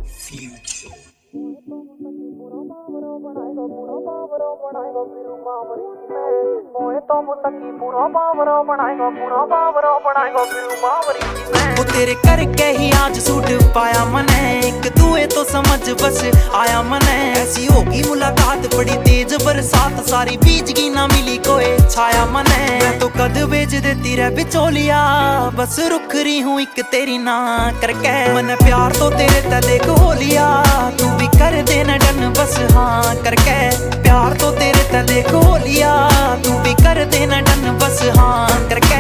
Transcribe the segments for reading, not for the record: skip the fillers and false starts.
Future. वो तेरे करके ही आज सूट पाया मने, एक दुए तो समझ बस आया मने। ऐसी होगी मुलाकात बड़ी तेज बरसात, सारी बीजगी ना मिली कोई छाया मने। मैं तो कद बेच देती रह बिचौलिया, बस रुक रही हूँ एक तेरी ना करके। मन प्यार तो तेरे ते देख हो लिया, तू भी कर देना डन बस हाँ करके। प्यार तो तेरे ते देख हो लिया, तू भी कर देना डन बस हाँ करके।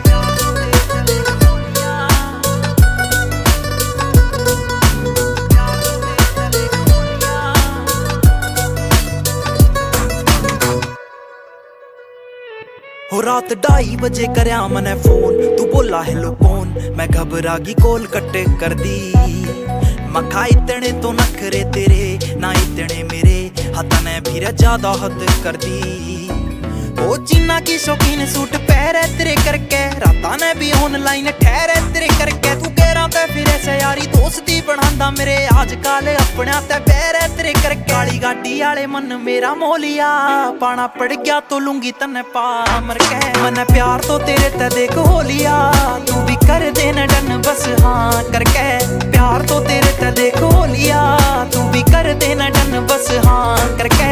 हो रात 2:30 बजे करया मने फोन, तू बोला हेलो कौन। मैं घबरा गई कॉल कट कर दी। मखा इतने तो नखरे तेरे ना इतने मेरे, हथा ने फिर ज्यादा हद कर दी। ओ चीना की शौकीन सूट पहरे तेरे करके, राता ने भी ऑनलाइन ठहरे तेरे करके। तू कह रहा था फिर ऐसे यारी दोस्ती बढ़ांदा मेरे, आज काले अपने ते पैरे तेरे करके। काली गाड़ी आले मन मेरा मोलिया, पाना पड़ गया तो लूंगी तने पा मर के। मन प्यार तो तेरे ते देख हो लिया, तू भी कर देना डन बस हाँ करके। प्यार तो तेरे ते देख हो लिया, तू भी कर देना डन बस हाँ करके।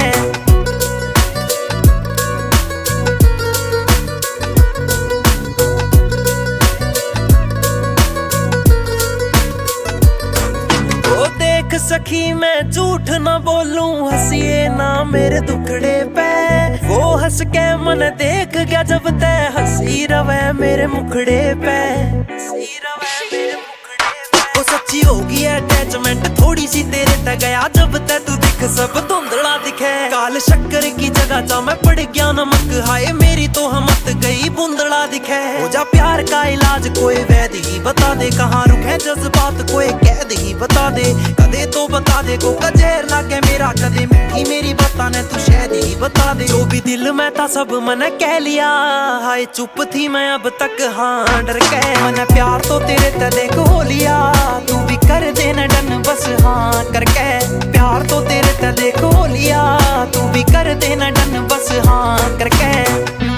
सखी मैं झूठ ना बोलूं, हंसिए ना मेरे दुखड़े पे। वो हंस के मन देख गया जब तय, हंसी रवे मेरे मुखड़े पे। हंसी रवे मेरे मुखड़े पे। वो सच्ची होगी अटैचमेंट थोड़ी सी तेरे तक गया जब तक तू दिख सब धुंधला दिखे। काल शक्कर की जगह जा मैं पड़ गया नमक, हाय मेरी तो हमत गई बूंदड़ा दिखे। हो जा प्यार का इलाज कोई वैद ही बता दे, कहाँ रुके जज्बात कोई कैद ही बता दे। कदे तो बता दे को कजेर लागे मेरा, कदे मिठी मेरी बाता ने तू शायद ही बता दे। जो भी दिल में था सब मन कह लिया, हाय चुप थी मैं अब तक हाँ डर के। मन प्यार तो तेरे ते देख हो लिया, तू भी कर देना डन बस हाँ करके। प्यार तो तेरे ते देख हो लिया, तू भी कर देना डन बस हाँ करके।